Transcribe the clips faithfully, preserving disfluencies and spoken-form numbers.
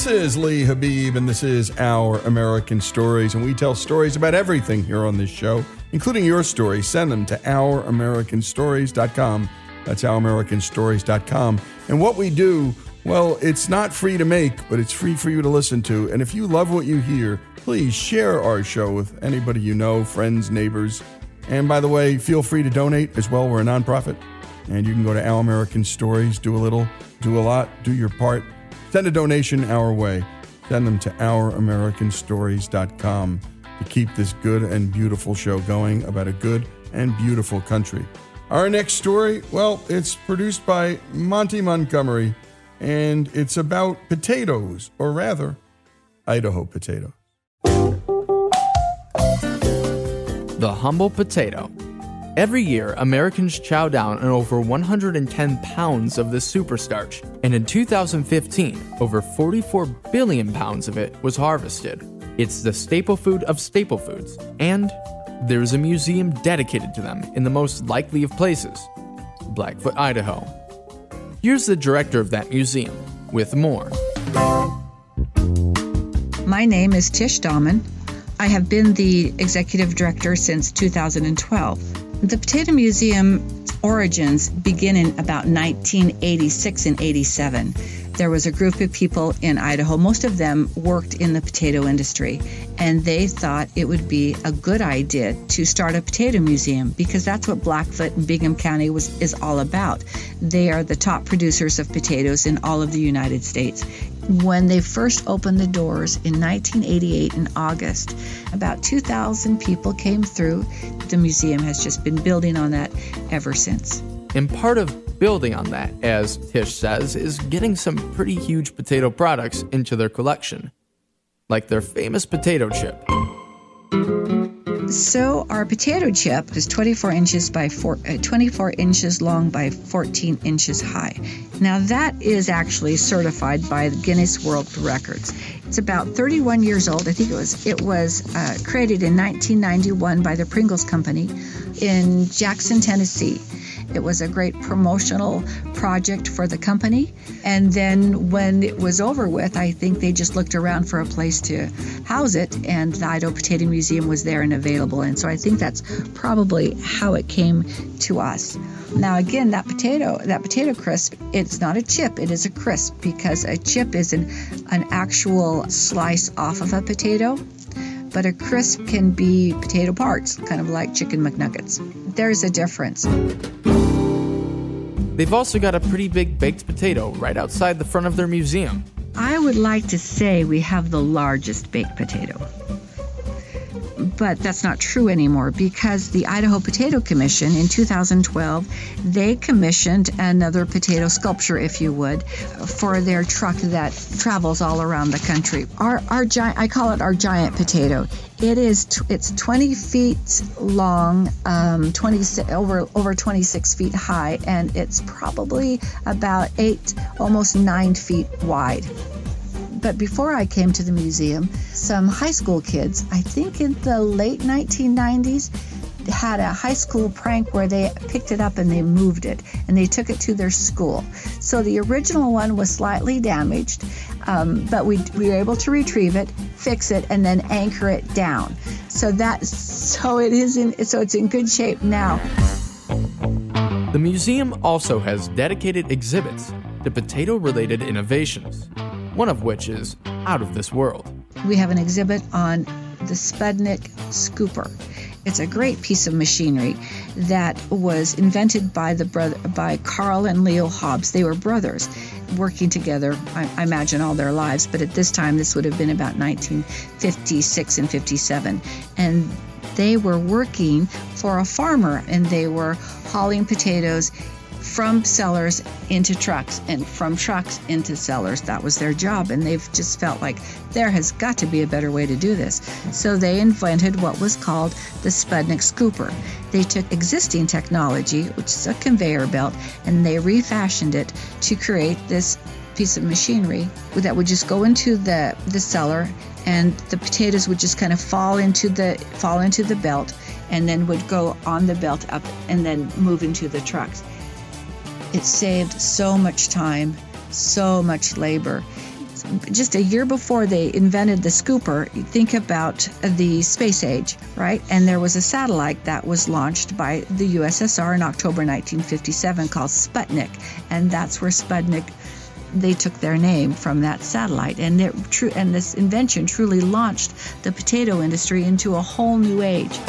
is Lee Habib, and this is Our American Stories, and we tell stories about everything here on this show, including your stories. Send them to our american stories dot com. That's our american stories dot com. And what we do, well, it's not free to make, but it's free for you to listen to. And if you love what you hear, please share our show with anybody you know, friends, neighbors. And by the way, feel free to donate as well. We're a nonprofit, and you can go to Our American Stories, do a little, do a lot, do your part. Send a donation our way. Send them to our american stories dot com to keep this good and beautiful show going about a good and beautiful country. Our next story, well, it's produced by Monty Montgomery, and it's about potatoes, or rather, Idaho potatoes. The humble potato. Every year, Americans chow down on over one hundred ten pounds of this superstarch, and in two thousand fifteen, over forty-four billion pounds of it was harvested. It's the staple food of staple foods, and there's a museum dedicated to them in the most likely of places, Blackfoot, Idaho. Here's the director of that museum with more. My name is Tish Dahman. I have been the executive director since two thousand twelve. The Potato Museum's origins begin in about nineteen eighty-six and eighty-seven. There was a group of people in Idaho, most of them worked in the potato industry, and they thought it would be a good idea to start a potato museum because that's what Blackfoot and Bingham County was is all about. They are the top producers of potatoes in all of the United States. When they first opened the doors in nineteen eighty-eight in August, about two thousand people came through. The museum has just been building on that ever since. And part of building on that, as Tish says, is getting some pretty huge potato products into their collection, like their famous potato chip. So our potato chip is twenty-four inches by four, uh, twenty-four inches long by fourteen inches high. Now that is actually certified by the Guinness World Records. It's about thirty-one years old. I think it was it was uh, created in nineteen ninety-one by the Pringles Company in Jackson, Tennessee. It was a great promotional project for the company. And then when it was over with, I think they just looked around for a place to house it, and the Idaho Potato Museum was there and available. And so I think that's probably how it came to us. Now, again, that potato, that potato crisp, it's not a chip, it is a crisp, because a chip is an, an actual slice off of a potato. But a crisp can be potato parts, kind of like Chicken McNuggets. There's a difference. They've also got a pretty big baked potato right outside the front of their museum. I would like to say we have the largest baked potato. But that's not true anymore because the Idaho Potato Commission in two thousand twelve, they commissioned another potato sculpture, if you would, for their truck that travels all around the country. Our our giant, I call it our giant potato. It is t- it's twenty feet long, um, twenty over over twenty-six feet high, and it's probably about eight, almost nine feet wide. But before I came to the museum, some high school kids, I think in the late nineteen nineties, had a high school prank where they picked it up and they moved it, and they took it to their school. So the original one was slightly damaged, um, but we, we were able to retrieve it, fix it, and then anchor it down. So that so it is in so it's in good shape now. The museum also has dedicated exhibits to potato-related innovations, one of which is out of this world. We have an exhibit on the Spudnik Scooper. It's a great piece of machinery that was invented by the brother by Carl and Leo Hobbs. They were brothers working together, I, I imagine, all their lives, but at this time this would have been about nineteen fifty-six and fifty-seven. And they were working for a farmer, and they were hauling potatoes from cellars into trucks and from trucks into cellars. That was their job, and they've just felt like there has got to be a better way to do this. So they invented what was called the Spudnik Scooper. They took existing technology, which is a conveyor belt, and they refashioned it to create this piece of machinery that would just go into the, the cellar, and the potatoes would just kind of fall into the fall into the belt, and then would go on the belt up and then move into the trucks. It saved so much time, so much labor. just a year before they invented the scooper, think about the space age, right? And there was a satellite that was launched by the U S S R in October nineteen fifty-seven called Sputnik. And that's where Sputnik, they took their name from that satellite. And, it, tr- and this invention truly launched the potato industry into a whole new age.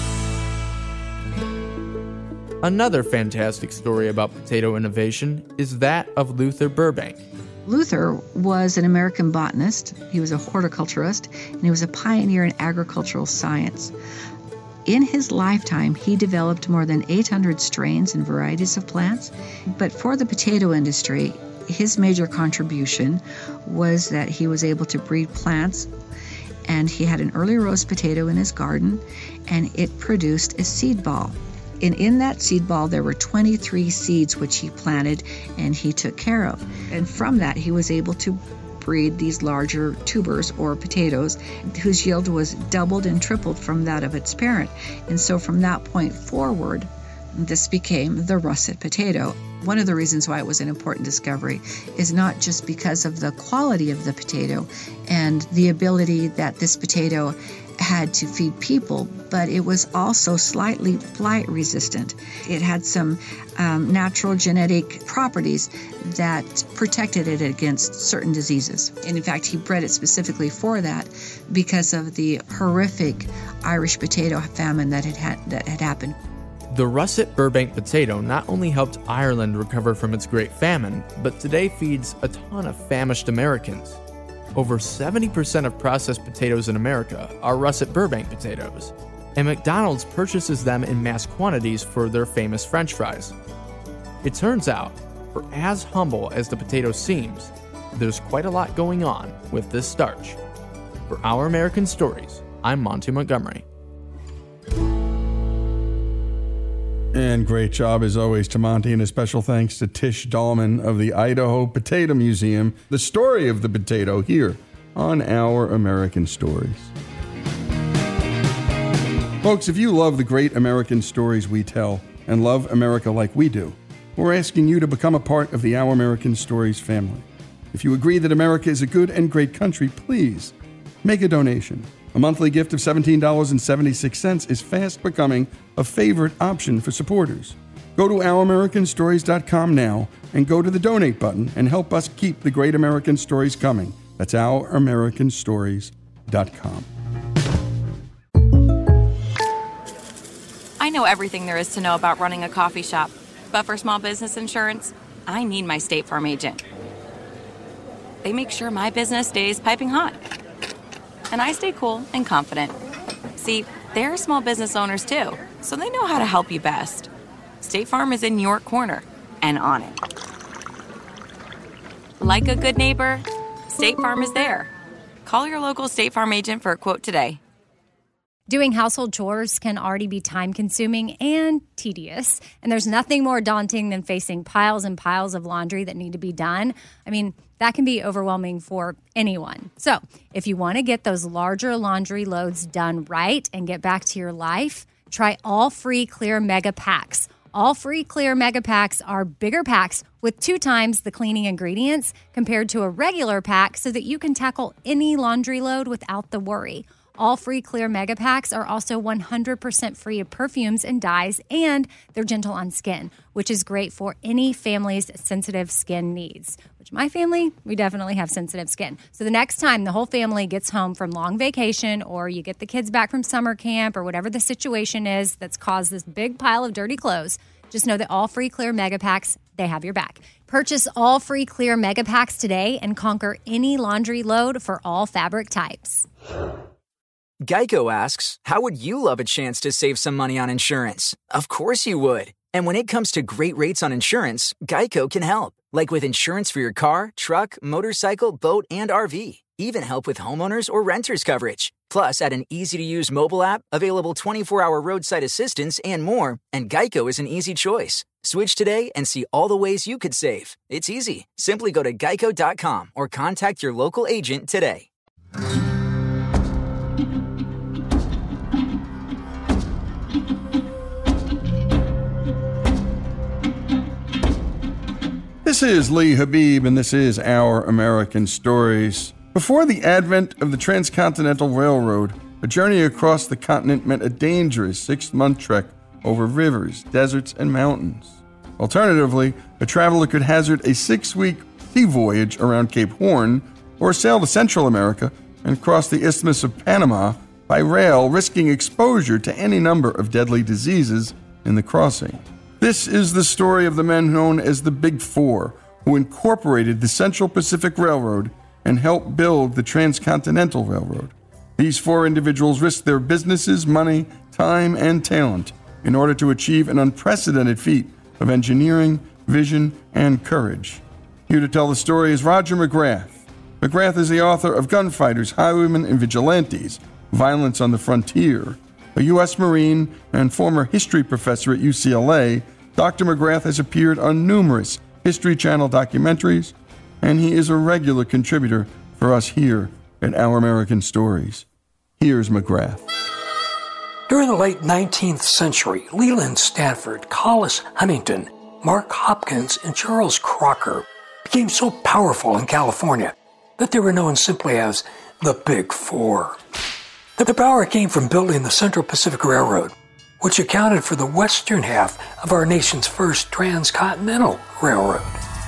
Another fantastic story about potato innovation is that of Luther Burbank. Luther was an American botanist, he was a horticulturist, and he was a pioneer in agricultural science. In his lifetime, he developed more than eight hundred strains and varieties of plants. But for the potato industry, his major contribution was that he was able to breed plants, and he had an early rose potato in his garden, and it produced a seed ball. And in that seed ball, there were twenty-three seeds which he planted and he took care of. And from that, he was able to breed these larger tubers or potatoes whose yield was doubled and tripled from that of its parent. And so from that point forward, this became the russet potato. One of the reasons why it was an important discovery is not just because of the quality of the potato and the ability that this potato had to feed people, but it was also slightly blight resistant. It had some um, natural genetic properties that protected it against certain diseases. And in fact, he bred it specifically for that because of the horrific Irish potato famine that had, had, that had happened. The russet Burbank potato not only helped Ireland recover from its great famine, but today feeds a ton of famished Americans. Over seventy percent of processed potatoes in America are russet Burbank potatoes, and McDonald's purchases them in mass quantities for their famous French fries. It turns out, for as humble as the potato seems, there's quite a lot going on with this starch. For Our American Stories, I'm Monty Montgomery. And great job, as always, to Monty, and a special thanks to Tish Dahlman of the Idaho Potato Museum. The story of the potato here on Our American Stories. Folks, if you love the great American stories we tell and love America like we do, we're asking you to become a part of the Our American Stories family. If you agree that America is a good and great country, please make a donation. A monthly gift of seventeen dollars and seventy-six cents is fast becoming a favorite option for supporters. Go to our american stories dot com now and go to the donate button and help us keep the great American stories coming. That's our american stories dot com. I know everything there is to know about running a coffee shop, but for small business insurance, I need my State Farm agent. They make sure my business stays piping hot, and I stay cool and confident. See, they're small business owners too, so they know how to help you best. State Farm is in your corner and on it. Like a good neighbor, State Farm is there. Call your local State Farm agent for a quote today. Doing household chores can already be time-consuming and tedious, and there's nothing more daunting than facing piles and piles of laundry that need to be done. I mean, that can be overwhelming for anyone. So, if you want to get those larger laundry loads done right and get back to your life, try All Free Clear Mega Packs. All Free Clear Mega Packs are bigger packs with two times the cleaning ingredients compared to a regular pack so that you can tackle any laundry load without the worry. All Free Clear Mega Packs are also one hundred percent free of perfumes and dyes, and they're gentle on skin, which is great for any family's sensitive skin needs. Which my family, we definitely have sensitive skin. So the next time the whole family gets home from long vacation, or you get the kids back from summer camp, or whatever the situation is that's caused this big pile of dirty clothes, just know that All Free Clear Mega Packs, they have your back. Purchase All Free Clear Mega Packs today and conquer any laundry load for all fabric types. Geico asks, how would you love a chance to save some money on insurance? Of course you would. And when it comes to great rates on insurance, Geico can help. Like with insurance for your car, truck, motorcycle, boat, and R V. Even help with homeowners or renters coverage. Plus, add an easy-to-use mobile app, available twenty-four hour roadside assistance, and more, and Geico is an easy choice. Switch today and see all the ways you could save. It's easy. Simply go to geico dot com or contact your local agent today. This This is Lee Habib, and this is Our American Stories. Before the advent of the Transcontinental Railroad, a journey across the continent meant a dangerous six-month trek over rivers, deserts, and mountains. Alternatively, a traveler could hazard a six-week sea voyage around Cape Horn or sail to Central America and cross the Isthmus of Panama by rail, risking exposure to any number of deadly diseases in the crossing. This is the story of the men known as the Big Four, who incorporated the Central Pacific Railroad and helped build the Transcontinental Railroad. These four individuals risked their businesses, money, time, and talent in order to achieve an unprecedented feat of engineering, vision, and courage. Here to tell the story is Roger McGrath. McGrath is the author of Gunfighters, Highwaymen, and Vigilantes, Violence on the Frontier. A U S Marine and former history professor at U C L A, Doctor McGrath has appeared on numerous History Channel documentaries, and he is a regular contributor for us here at Our American Stories. Here's McGrath. During the late nineteenth century, Leland Stanford, Collis Huntington, Mark Hopkins, and Charles Crocker became so powerful in California that they were known simply as the Big Four. The power came from building the Central Pacific Railroad, which accounted for the western half of our nation's first transcontinental railroad.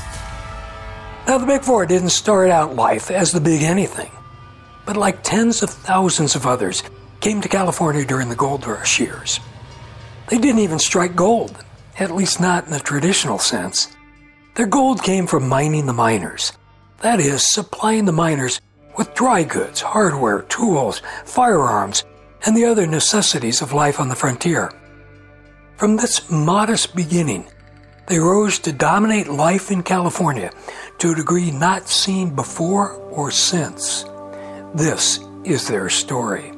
Now, the Big Four didn't start out life as the Big Anything, but like tens of thousands of others, came to California during the gold rush years. They didn't even strike gold, at least not in the traditional sense. Their gold came from mining the miners, that is, supplying the miners with dry goods, hardware, tools, firearms, and the other necessities of life on the frontier. From this modest beginning, they rose to dominate life in California to a degree not seen before or since. This is their story.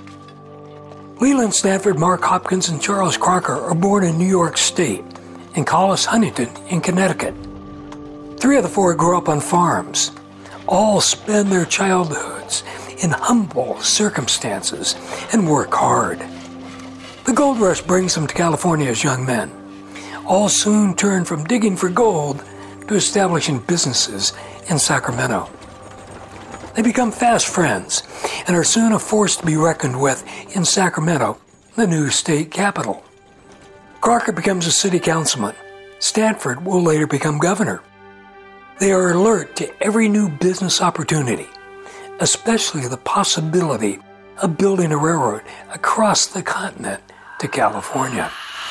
Leland Stanford, Mark Hopkins, and Charles Crocker are born in New York State, and Collis Huntington in Connecticut. Three of the four grew up on farms. All spend their childhoods in humble circumstances and work hard. The gold rush brings them to California as young men. All soon turn from digging for gold to establishing businesses in Sacramento. They become fast friends and are soon a force to be reckoned with in Sacramento, the new state capital. Crocker becomes a city councilman. Stanford will later become governor. They are alert to every new business opportunity, especially the possibility of building a railroad across the continent to California.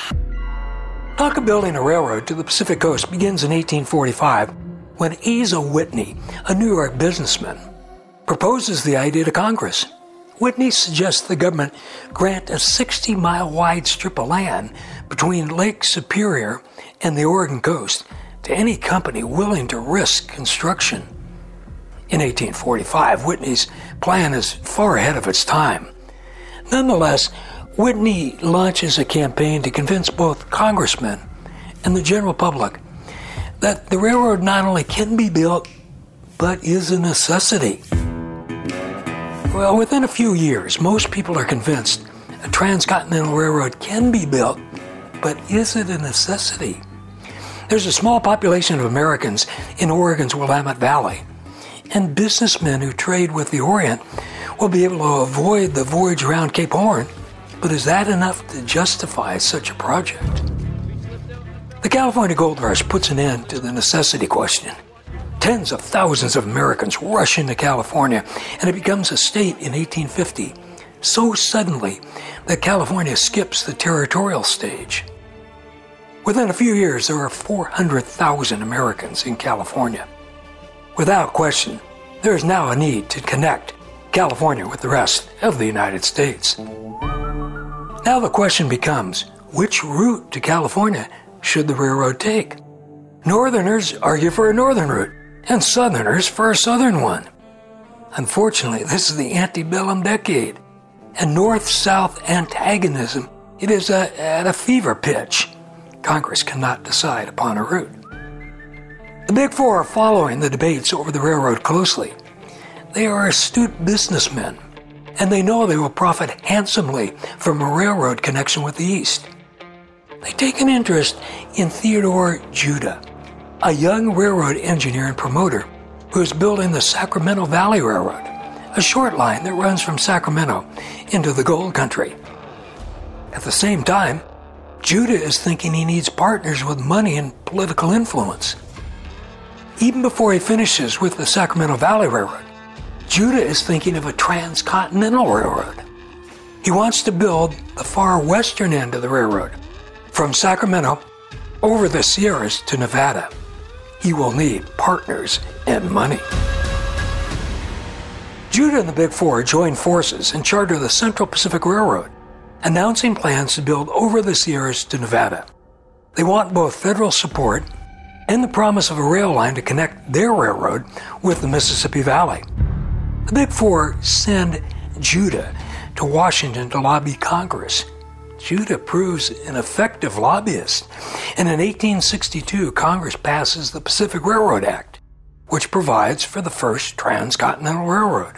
Talk of building a railroad to the Pacific Coast begins in eighteen forty-five when Asa Whitney, a New York businessman, proposes the idea to Congress. Whitney suggests the government grant a sixty-mile wide strip of land between Lake Superior and the Oregon coast to any company willing to risk construction. In eighteen forty-five, Whitney's plan is far ahead of its time. Nonetheless, Whitney launches a campaign to convince both congressmen and the general public that the railroad not only can be built, but is a necessity. Well, within a few years, most people are convinced a transcontinental railroad can be built, but is it a necessity? There's a small population of Americans in Oregon's Willamette Valley, and businessmen who trade with the Orient will be able to avoid the voyage around Cape Horn, but is that enough to justify such a project? The California Gold Rush puts an end to the necessity question. Tens of thousands of Americans rush into California, and it becomes a state in eighteen fifty, so suddenly that California skips the territorial stage. Within a few years, there are four hundred thousand Americans in California. Without question, there is now a need to connect California with the rest of the United States. Now the question becomes, which route to California should the railroad take? Northerners argue for a northern route, and Southerners for a southern one. Unfortunately, this is the antebellum decade, and north-south antagonism, it is a, at a fever pitch. Congress cannot decide upon a route. The Big Four are following the debates over the railroad closely. They are astute businessmen, and they know they will profit handsomely from a railroad connection with the East. They take an interest in Theodore Judah, a young railroad engineer and promoter who is building the Sacramento Valley Railroad, a short line that runs from Sacramento into the gold country. At the same time, Judah is thinking he needs partners with money and political influence. Even before he finishes with the Sacramento Valley Railroad, Judah is thinking of a transcontinental railroad. He wants to build the far western end of the railroad, from Sacramento over the Sierras to Nevada. He will need partners and money. Judah and the Big Four join forces and charter the Central Pacific Railroad, announcing plans to build over the Sierras to Nevada. They want both federal support and the promise of a rail line to connect their railroad with the Mississippi Valley. The Big Four send Judah to Washington to lobby Congress. Judah proves an effective lobbyist, and in eighteen sixty-two, Congress passes the Pacific Railroad Act, which provides for the first transcontinental railroad.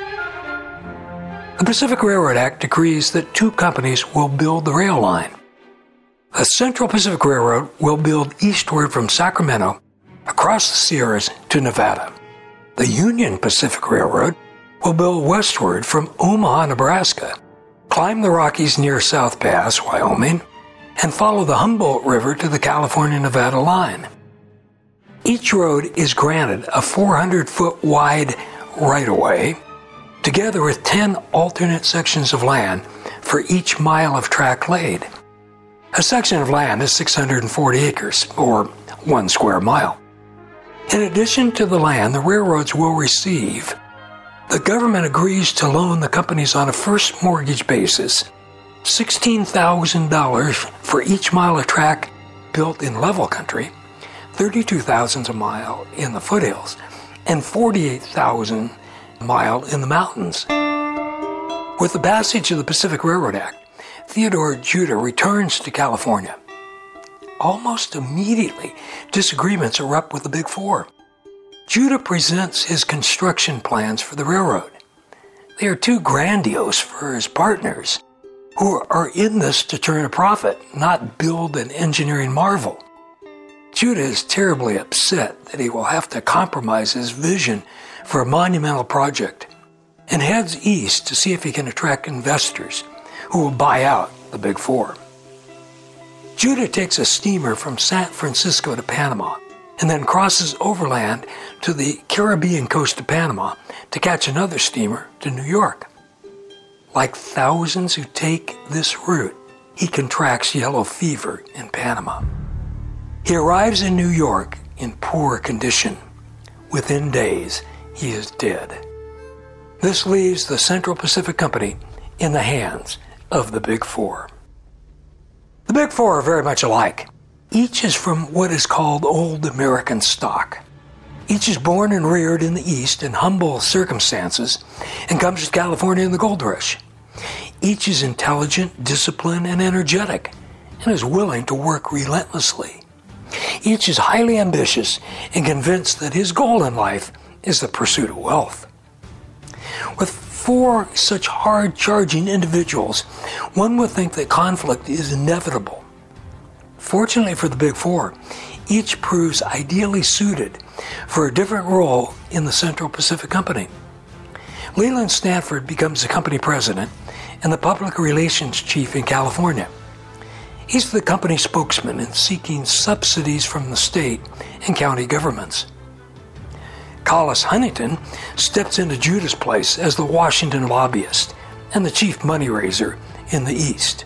The Pacific Railroad Act decrees that two companies will build the rail line. The Central Pacific Railroad will build eastward from Sacramento across the Sierras to Nevada. The Union Pacific Railroad will build westward from Omaha, Nebraska, climb the Rockies near South Pass, Wyoming, and follow the Humboldt River to the California-Nevada line. Each road is granted a four hundred foot wide right-of-way, together with ten alternate sections of land for each mile of track laid. A section of land is six hundred forty acres, or one square mile. In addition to the land the railroads will receive, the government agrees to loan the companies on a first mortgage basis sixteen thousand dollars for each mile of track built in level country, thirty-two thousand dollars a mile in the foothills, and forty-eight thousand dollars a mile in the mountains. With the passage of the Pacific Railroad Act, Theodore Judah returns to California. Almost immediately, disagreements erupt with the Big Four. Judah presents his construction plans for the railroad. They are too grandiose for his partners, who are in this to turn a profit, not build an engineering marvel. Judah is terribly upset that he will have to compromise his vision for a monumental project, and heads east to see if he can attract investors who will buy out the Big Four. Judah takes a steamer from San Francisco to Panama and then crosses overland to the Caribbean coast of Panama to catch another steamer to New York. Like thousands who take this route, he contracts yellow fever in Panama. He arrives in New York in poor condition. Within days, he is dead. This leaves the Central Pacific Company in the hands of the Big Four. The Big Four are very much alike. Each is from what is called old American stock. Each is born and reared in the East in humble circumstances and comes to California in the gold rush. Each is intelligent, disciplined, and energetic, and is willing to work relentlessly. Each is highly ambitious and convinced that his goal in life is the pursuit of wealth. With four such hard-charging individuals, one would think that conflict is inevitable. Fortunately for the Big Four, each proves ideally suited for a different role in the Central Pacific Company. Leland Stanford becomes the company president and the public relations chief in California. He's the company spokesman in seeking subsidies from the state and county governments. Collis Huntington steps into Judah's place as the Washington lobbyist and the chief money raiser in the East.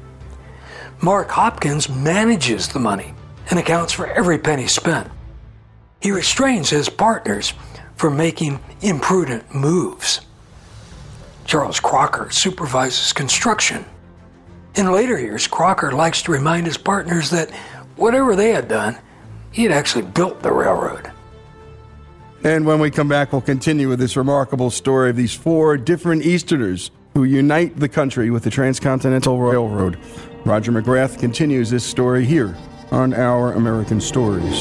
Mark Hopkins manages the money and accounts for every penny spent. He restrains his partners from making imprudent moves. Charles Crocker supervises construction. In later years, Crocker likes to remind his partners that whatever they had done, he had actually built the railroad. And when we come back, we'll continue with this remarkable story of these four different Easterners who unite the country with the Transcontinental Railroad. Roger McGrath continues this story here on Our American Stories.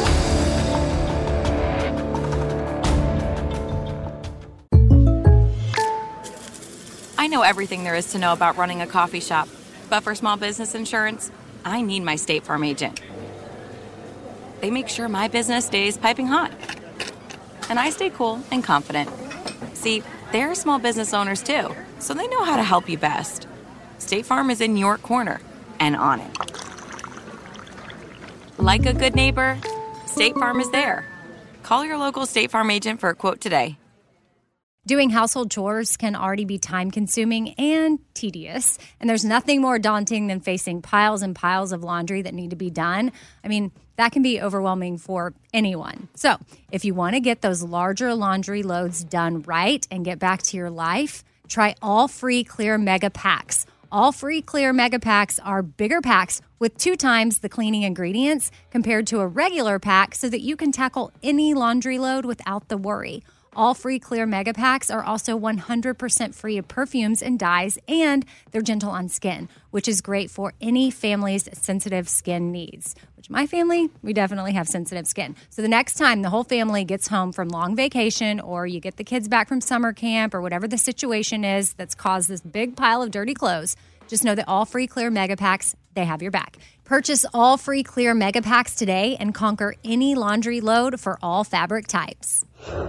I know everything there is to know about running a coffee shop, but for small business insurance, I need my State Farm agent. They make sure my business stays piping hot. And I stay cool and confident. See, they're small business owners too, so they know how to help you best. State Farm is in your corner and on it. Like a good neighbor, State Farm is there. Call your local State Farm agent for a quote today. Doing household chores can already be time-consuming and tedious, and there's nothing more daunting than facing piles and piles of laundry that need to be done. I mean, that can be overwhelming for anyone. So, if you want to get those larger laundry loads done right and get back to your life, try all free Clear Mega Packs. All free Clear Mega Packs are bigger packs with two times the cleaning ingredients compared to a regular pack so that you can tackle any laundry load without the worry. All free Clear Mega Packs are also one hundred percent free of perfumes and dyes, and they're gentle on skin, which is great for any family's sensitive skin needs. Which my family, we definitely have sensitive skin. So the next time the whole family gets home from long vacation, or you get the kids back from summer camp, or whatever the situation is that's caused this big pile of dirty clothes, just know that all free Clear Mega Packs, they have your back. Purchase all free Clear Mega Packs today and conquer any laundry load for all fabric types.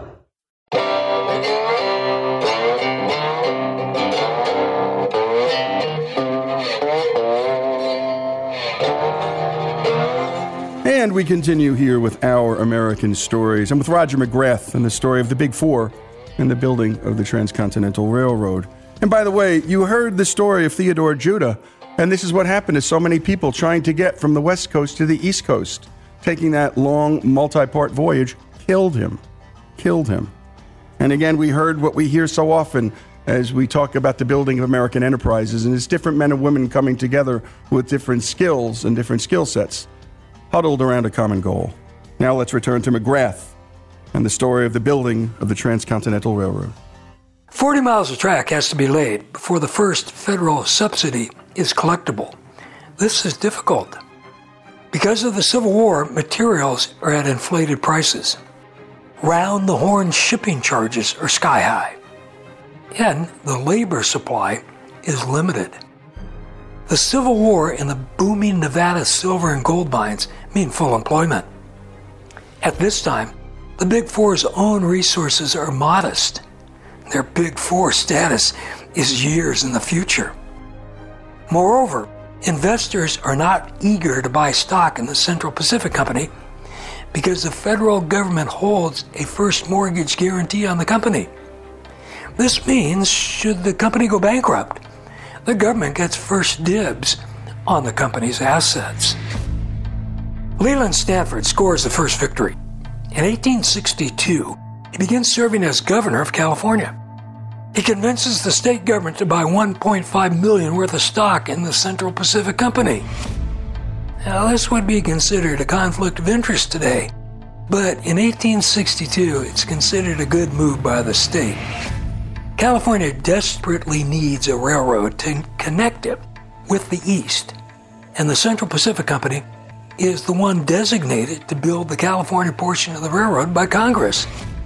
And we continue here with Our American Stories. I'm with Roger McGrath and the story of the Big Four and the building of the Transcontinental Railroad. And by the way, you heard the story of Theodore Judah, and this is what happened to so many people trying to get from the West Coast to the East Coast. Taking that long, multi-part voyage killed him. Killed him. And again, we heard what we hear so often as we talk about the building of American enterprises, and it's different men and women coming together with different skills and different skill sets, huddled around a common goal. Now let's return to McGrath and the story of the building of the Transcontinental Railroad. forty miles of track has to be laid before the first federal subsidy is collectible. This is difficult. Because of the Civil War, materials are at inflated prices. Round-the-horn shipping charges are sky high. And the labor supply is limited. The Civil War and the booming Nevada silver and gold mines mean full employment. At this time, the Big Four's own resources are modest. Their Big Four status is years in the future. Moreover, investors are not eager to buy stock in the Central Pacific Company because the federal government holds a first mortgage guarantee on the company. This means, should the company go bankrupt, the government gets first dibs on the company's assets. Leland Stanford scores the first victory. In eighteen sixty-two, he begins serving as governor of California. He convinces the state government to buy one point five million dollars worth of stock in the Central Pacific Company. Now, this would be considered a conflict of interest today, but in eighteen sixty-two, it's considered a good move by the state. California desperately needs a railroad to connect it with the East, and the Central Pacific Company is the one designated to build the California portion of the railroad by Congress.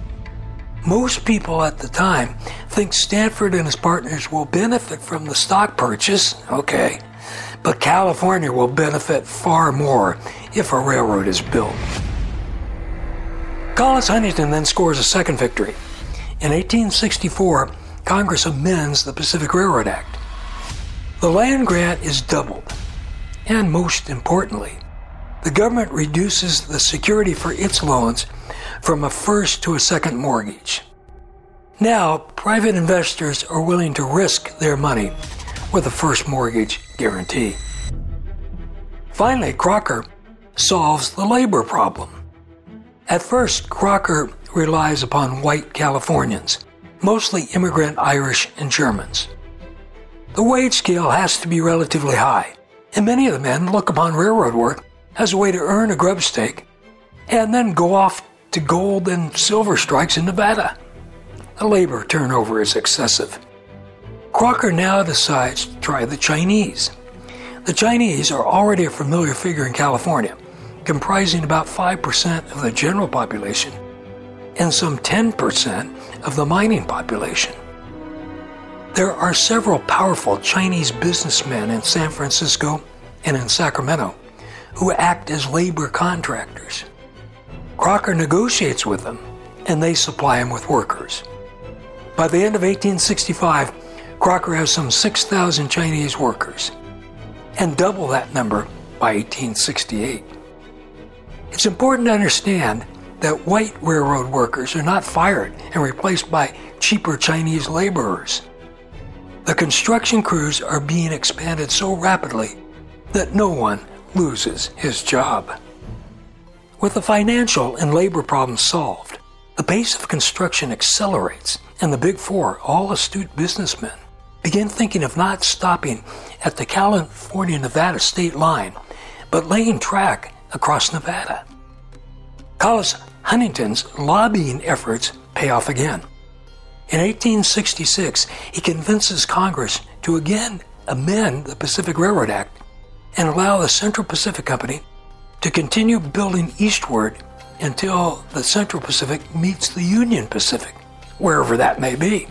Most people at the time think Stanford and his partners will benefit from the stock purchase, okay, but California will benefit far more if a railroad is built. Collis Huntington then scores a second victory. In eighteen sixty-four, Congress amends the Pacific Railroad Act. The land grant is doubled, and most importantly, the government reduces the security for its loans from a first to a second mortgage. Now, private investors are willing to risk their money with a first mortgage guarantee. Finally, Crocker solves the labor problem. At first, Crocker relies upon white Californians, mostly immigrant Irish and Germans. The wage scale has to be relatively high, and many of the men look upon railroad work as a way to earn a grub stake and then go off to gold and silver strikes in Nevada. The labor turnover is excessive. Crocker now decides to try the Chinese. The Chinese are already a familiar figure in California, comprising about five percent of the general population and some ten percent of the mining population. There are several powerful Chinese businessmen in San Francisco and in Sacramento who act as labor contractors. Crocker negotiates with them, and they supply him with workers. By the end of eighteen sixty-five, Crocker has some six thousand Chinese workers, and double that number by eighteen sixty-eight. It's important to understand that white railroad workers are not fired and replaced by cheaper Chinese laborers. The construction crews are being expanded so rapidly that no one loses his job. With the financial and labor problems solved, the pace of construction accelerates, and the Big Four, all astute businessmen, begin thinking of not stopping at the California-Nevada state line, but laying track across Nevada. Collis Huntington's lobbying efforts pay off again. In eighteen sixty-six, he convinces Congress to again amend the Pacific Railroad Act and allow the Central Pacific Company to continue building eastward until the Central Pacific meets the Union Pacific, wherever that may be.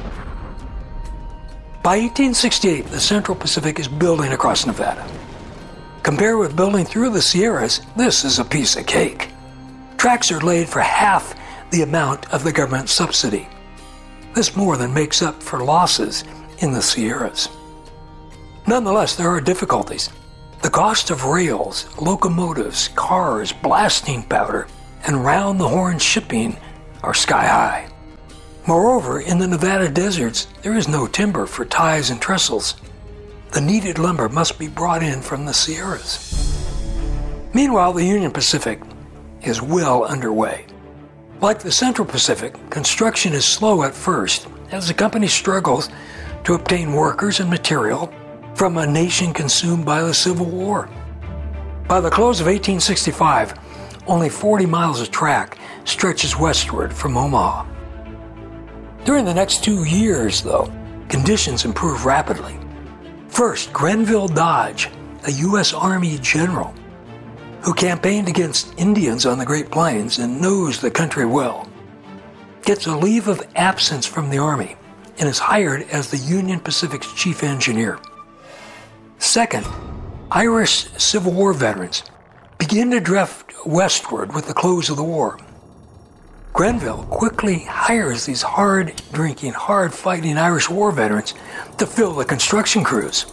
By eighteen sixty-eight, the Central Pacific is building across Nevada. Compared with building through the Sierras, this is a piece of cake. Tracks are laid for half the amount of the government subsidy. This more than makes up for losses in the Sierras. Nonetheless, there are difficulties. The cost of rails, locomotives, cars, blasting powder, and round-the-horn shipping are sky high. Moreover, in the Nevada deserts, there is no timber for ties and trestles. The needed lumber must be brought in from the Sierras. Meanwhile, the Union Pacific is well underway. Like the Central Pacific, construction is slow at first as the company struggles to obtain workers and material from a nation consumed by the Civil War. By the close of eighteen sixty-five, only forty miles of track stretches westward from Omaha. During the next two years, though, conditions improve rapidly. First, Grenville Dodge, a U S Army general who campaigned against Indians on the Great Plains and knows the country well, gets a leave of absence from the Army and is hired as the Union Pacific's chief engineer. Second, Irish Civil War veterans begin to drift westward with the close of the war. Grenville quickly hires these hard-drinking, hard-fighting Irish war veterans to fill the construction crews.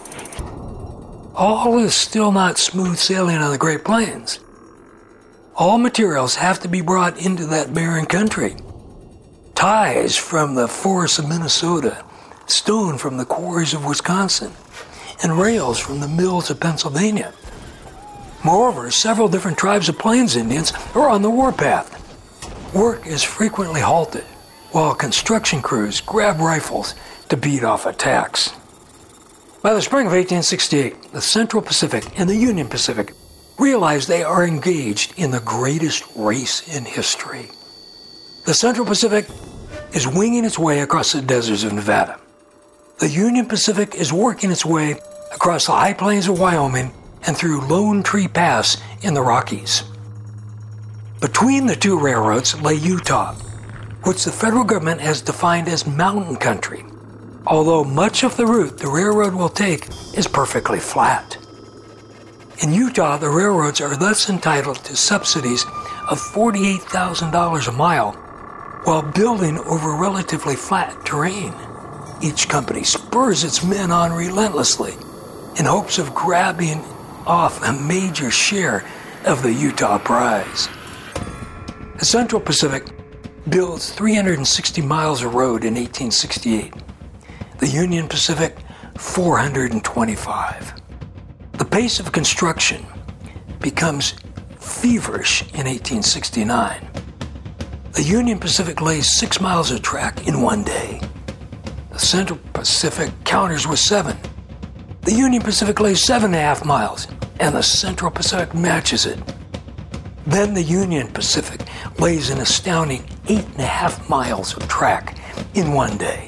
All is still not smooth sailing on the Great Plains. All materials have to be brought into that barren country. Ties from the forests of Minnesota, stone from the quarries of Wisconsin, and rails from the mills of Pennsylvania. Moreover, several different tribes of Plains Indians are on the warpath. Work is frequently halted, while construction crews grab rifles to beat off attacks. By the spring of eighteen sixty-eight, the Central Pacific and the Union Pacific realize they are engaged in the greatest race in history. The Central Pacific is winging its way across the deserts of Nevada. The Union Pacific is working its way across the high plains of Wyoming and through Lone Tree Pass in the Rockies. Between the two railroads lay Utah, which the federal government has defined as mountain country, although much of the route the railroad will take is perfectly flat. In Utah, the railroads are thus entitled to subsidies of forty-eight thousand dollars a mile while building over relatively flat terrain. Each company spurs its men on relentlessly in hopes of grabbing off a major share of the Utah prize. The Central Pacific builds three hundred sixty miles of road in eighteen sixty-eight. The Union Pacific, four hundred twenty-five. The pace of construction becomes feverish in eighteen sixty-nine. The Union Pacific lays six miles of track in one day. The Central Pacific counters with seven. The Union Pacific lays seven and a half miles, and the Central Pacific matches it. Then the Union Pacific lays an astounding eight and a half miles of track in one day.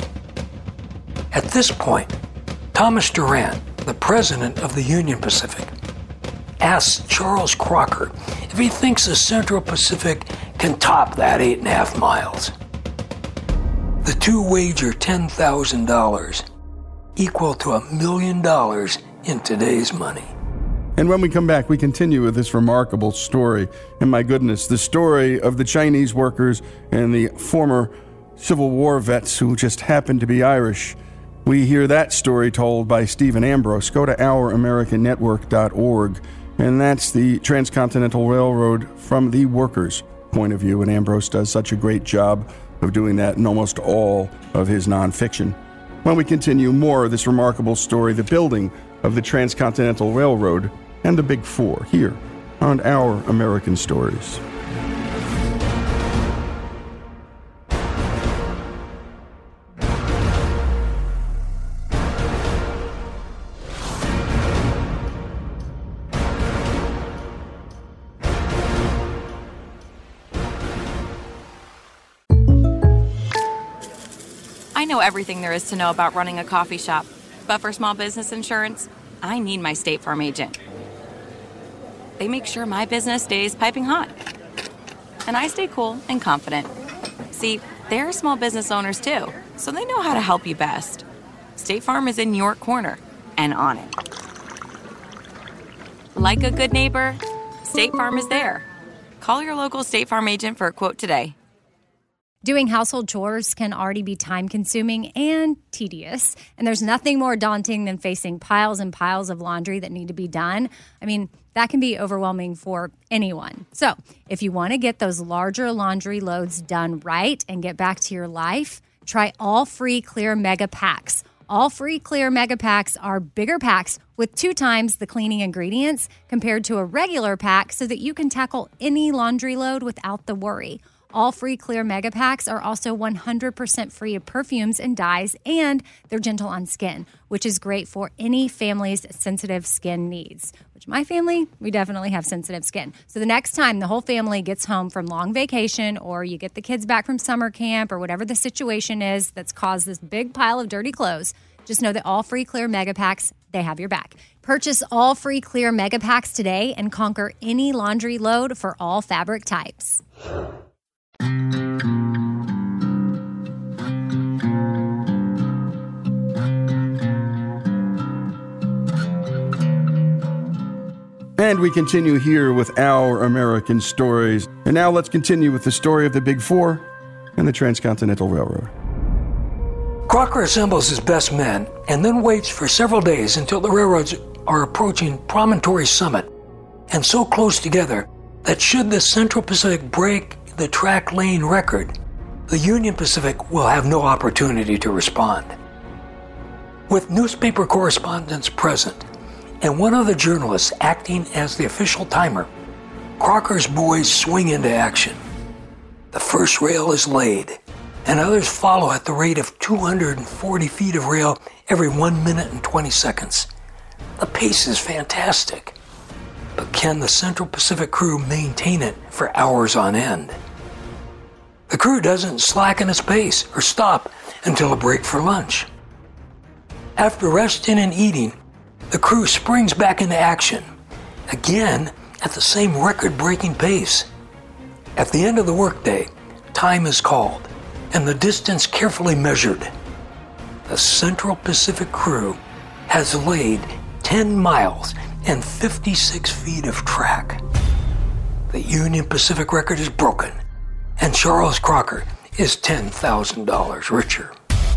At this point, Thomas Durant, the president of the Union Pacific, asks Charles Crocker if he thinks the Central Pacific can top that eight and a half miles. The two wager ten thousand dollars, equal to a million dollars in today's money. And when we come back, we continue with this remarkable story. And my goodness, the story of the Chinese workers and the former Civil War vets who just happened to be Irish. We hear that story told by Stephen Ambrose. Go to our american network dot org. And that's the Transcontinental Railroad from the workers' point of view. And Ambrose does such a great job of doing that in almost all of his nonfiction. When we continue, more of this remarkable story, the building of the Transcontinental Railroad and the Big Four, here on Our American Stories. I know everything there is to know about running a coffee shop, but for small business insurance, I need my State Farm agent. They make sure my business stays piping hot, and I stay cool and confident. See, they're small business owners too, so they know how to help you best. State Farm is in your corner and on it. Like a good neighbor, State Farm is there. Call your local State Farm agent for a quote today. Doing household chores can already be time-consuming and tedious, and there's nothing more daunting than facing piles and piles of laundry that need to be done. I mean, that can be overwhelming for anyone. So, if you want to get those larger laundry loads done right and get back to your life, try all free clear mega packs. All free clear mega packs are bigger packs with two times the cleaning ingredients compared to a regular pack so that you can tackle any laundry load without the worry. All free clear mega packs are also one hundred percent free of perfumes and dyes, and they're gentle on skin, which is great for any family's sensitive skin needs. Which my family, we definitely have sensitive skin. So the next time the whole family gets home from long vacation, or you get the kids back from summer camp, or whatever the situation is that's caused this big pile of dirty clothes, just know that all free clear mega packs, they have your back. Purchase all free clear mega packs today and conquer any laundry load for all fabric types. And we continue here with Our American Stories. And now let's continue with the story of the Big Four and the Transcontinental Railroad. Crocker assembles his best men and then waits for several days until the railroads are approaching Promontory Summit and so close together that should the Central Pacific break the track lane record, the Union Pacific will have no opportunity to respond. With newspaper correspondents present and one other journalist acting as the official timer, Crocker's boys swing into action. The first rail is laid, and others follow at the rate of two hundred forty feet of rail every one minute and twenty seconds. The pace is fantastic. But can the Central Pacific crew maintain it for hours on end? The crew doesn't slacken its pace or stop until a break for lunch. After resting and eating, the crew springs back into action, again at the same record-breaking pace. At the end of the workday, time is called and the distance carefully measured. The Central Pacific crew has laid ten miles and fifty-six feet of track. The Union Pacific record is broken, and Charles Crocker is ten thousand dollars richer.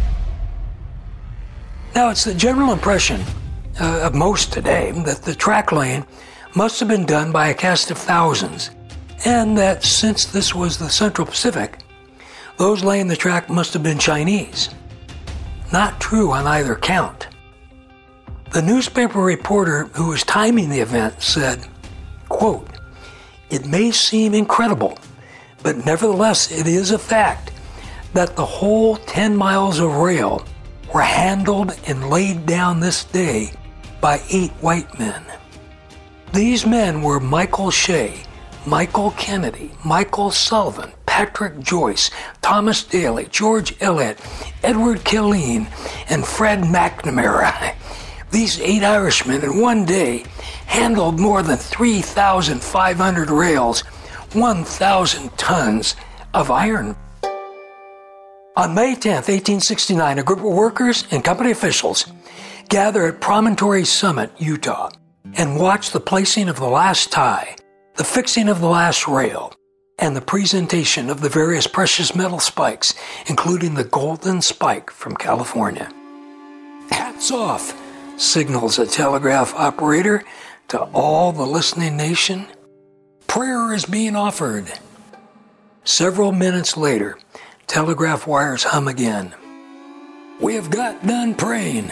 Now, it's the general impression uh, of most today that the track lane must have been done by a cast of thousands, and that since this was the Central Pacific, those laying the track must have been Chinese. Not true on either count. The newspaper reporter who was timing the event said, quote, "It may seem incredible, but nevertheless it is a fact that the whole ten miles of rail were handled and laid down this day by eight white men. These men were Michael Shea, Michael Kennedy, Michael Sullivan, Patrick Joyce, Thomas Daly, George Elliott, Edward Killeen, and Fred McNamara. These eight Irishmen in one day handled more than three thousand five hundred rails, one thousand tons of iron." On May tenth, eighteen sixty-nine, a group of workers and company officials gather at Promontory Summit, Utah. and watch the placing of the last tie, the fixing of the last rail, and the presentation of the various precious metal spikes, including the golden spike from California. Hats off, signals a telegraph operator to all the listening nation. Prayer is being offered. Several minutes later, telegraph wires hum again. We have got done praying.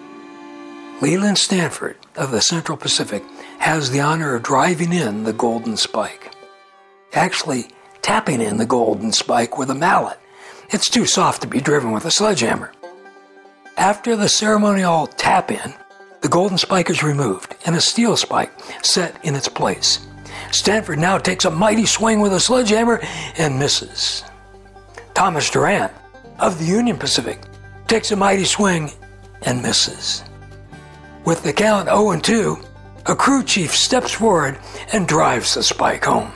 Leland Stanford of the Central Pacific has the honor of driving in the golden spike. Actually, tapping in the golden spike with a mallet. It's too soft to be driven with a sledgehammer. After the ceremonial tap-in, the golden spike is removed and a steel spike set in its place. Stanford now takes a mighty swing with a sledgehammer and misses. Thomas Durant of the Union Pacific takes a mighty swing and misses. With the count oh and two, a crew chief steps forward and drives the spike home.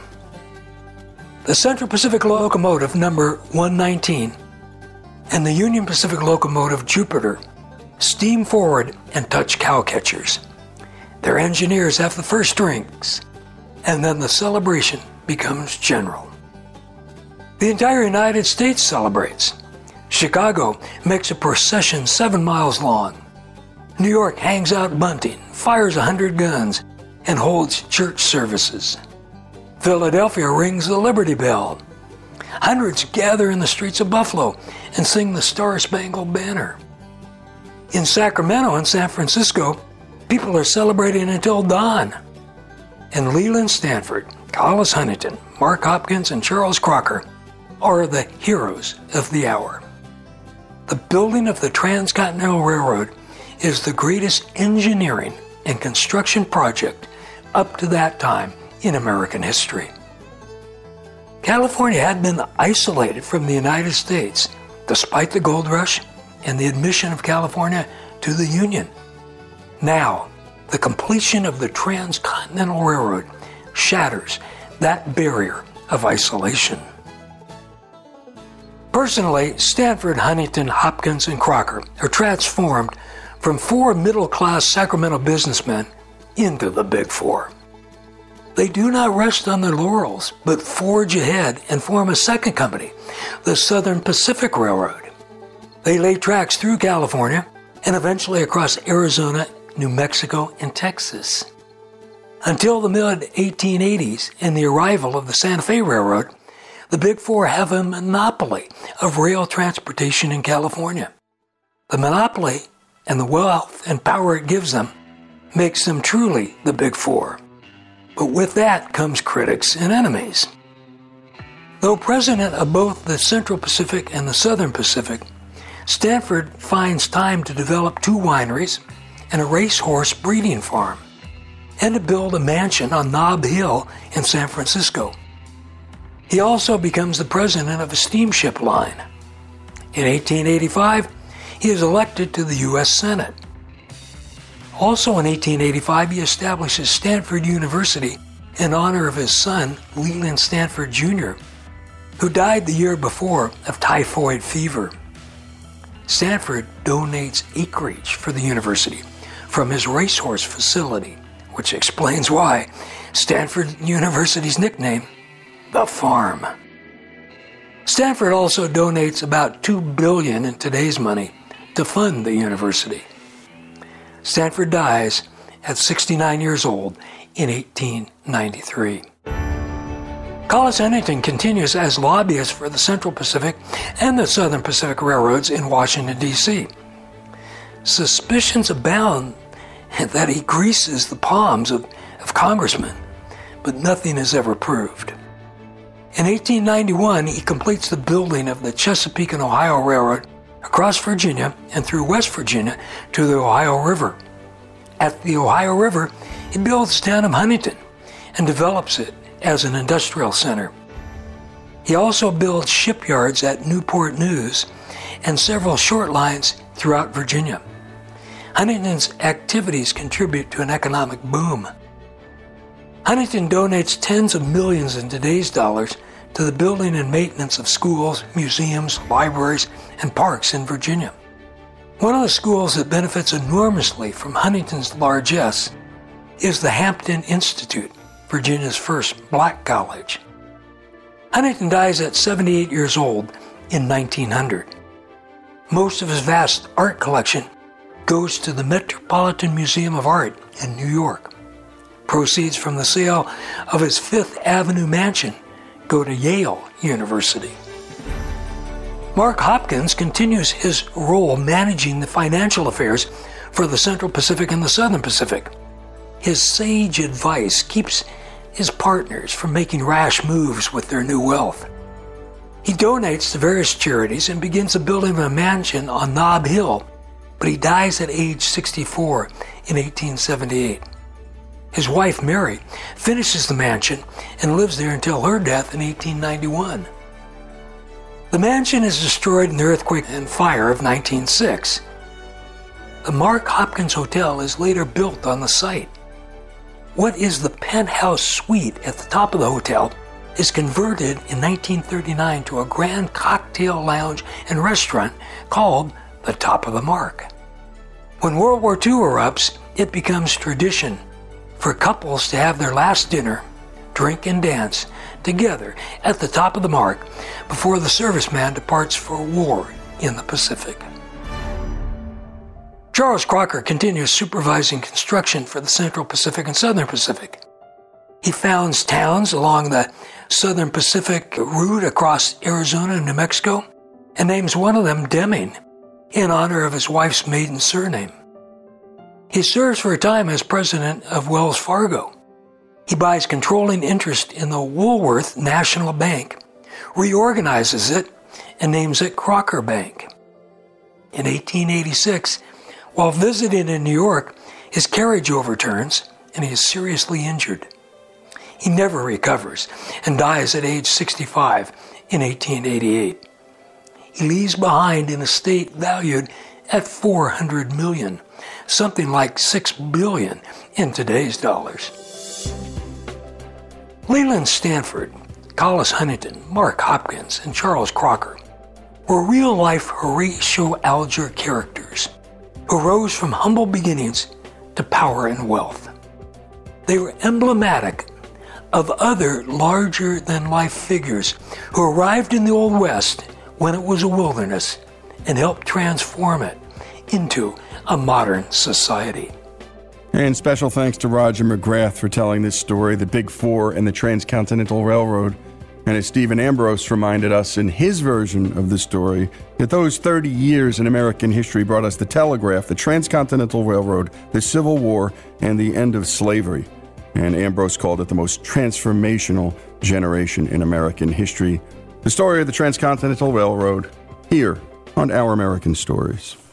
The Central Pacific locomotive number one nineteen and the Union Pacific locomotive Jupiter steam forward and touch cow catchers. Their engineers have the first drinks, and then the celebration becomes general. The entire United States celebrates. Chicago makes a procession seven miles long. New York hangs out bunting, fires a hundred guns, and holds church services. Philadelphia rings the Liberty Bell. Hundreds gather in the streets of Buffalo and sing the Star-Spangled Banner. In Sacramento and San Francisco, people are celebrating until dawn. And Leland Stanford, Collis Huntington, Mark Hopkins, and Charles Crocker are the heroes of the hour. The building of the Transcontinental Railroad is the greatest engineering and construction project up to that time in American history. California had been isolated from the United States despite the gold rush and the admission of California to the Union. Now, the completion of the Transcontinental Railroad shatters that barrier of isolation. Personally, Stanford, Huntington, Hopkins, and Crocker are transformed from four middle-class Sacramento businessmen into the Big Four. They do not rest on their laurels, but forge ahead and form a second company, the Southern Pacific Railroad. They lay tracks through California and eventually across Arizona, New Mexico, and Texas. Until the mid eighteen eighties and the arrival of the Santa Fe Railroad, the Big Four have a monopoly of rail transportation in California. The monopoly and the wealth and power it gives them makes them truly the Big Four. But with that comes critics and enemies. Though president of both the Central Pacific and the Southern Pacific, Stanford finds time to develop two wineries and a racehorse breeding farm, and to build a mansion on Nob Hill in San Francisco. He also becomes the president of a steamship line. In eighteen eighty-five, he is elected to the U S Senate. Also in eighteen eighty-five, he establishes Stanford University in honor of his son, Leland Stanford Junior, who died the year before of typhoid fever. Stanford donates acreage for the university from his racehorse facility, which explains why Stanford University's nickname, the Farm. Stanford also donates about two billion dollars in today's money to fund the university. Stanford dies at sixty-nine years old in eighteen ninety-three. Collis Huntington continues as lobbyist for the Central Pacific and the Southern Pacific Railroads in Washington, D C Suspicions abound that he greases the palms of, of congressmen, but nothing is ever proved. In eighteen ninety-one, he completes the building of the Chesapeake and Ohio Railroad across Virginia and through West Virginia to the Ohio River. At the Ohio River, he builds the town of Huntington and develops it as an industrial center. He also builds shipyards at Newport News and several short lines throughout Virginia. Huntington's activities contribute to an economic boom. Huntington donates tens of millions in today's dollars to the building and maintenance of schools, museums, libraries, and parks in Virginia. One of the schools that benefits enormously from Huntington's largesse is the Hampton Institute, Virginia's first black college. Huntington dies at seventy-eight years old in nineteen hundred. Most of his vast art collection goes to the Metropolitan Museum of Art in New York. Proceeds from the sale of his Fifth Avenue mansion go to Yale University. Mark Hopkins continues his role managing the financial affairs for the Central Pacific and the Southern Pacific. His sage advice keeps his partners from making rash moves with their new wealth. He donates to various charities and begins the building of a mansion on Nob Hill, but he dies at age sixty-four in eighteen seventy-eight. His wife, Mary, finishes the mansion and lives there until her death in eighteen ninety-one. The mansion is destroyed in the earthquake and fire of nineteen oh six. The Mark Hopkins Hotel is later built on the site. What is the penthouse suite at the top of the hotel is converted in nineteen thirty-nine to a grand cocktail lounge and restaurant called the Top of the Mark. When World War Two erupts, it becomes tradition for couples to have their last dinner, drink and dance together at the Top of the Mark before the serviceman departs for war in the Pacific. Charles Crocker continues supervising construction for the Central Pacific and Southern Pacific. He founds towns along the Southern Pacific route across Arizona and New Mexico and names one of them Deming in honor of his wife's maiden surname. He serves for a time as president of Wells Fargo. He buys controlling interest in the Woolworth National Bank, reorganizes it, and names it Crocker Bank. In eighteen eighty-six, while visiting in New York, his carriage overturns and he is seriously injured. He never recovers and dies at age sixty-five in eighteen eighty-eight. He leaves behind an estate valued at four hundred million dollars, something like six billion dollars in today's dollars. Leland Stanford, Collis Huntington, Mark Hopkins, and Charles Crocker were real-life Horatio Alger characters who rose from humble beginnings to power and wealth. They were emblematic of other larger-than-life figures who arrived in the Old West when it was a wilderness and helped transform it into a modern society. And special thanks to Roger McGrath for telling this story, the Big Four and the Transcontinental Railroad. And as Stephen Ambrose reminded us in his version of the story, that those thirty years in American history brought us the telegraph, the Transcontinental Railroad, the Civil War, and the end of slavery. And Ambrose called it the most transformational generation in American history. The story of the Transcontinental Railroad, here on Our American Stories.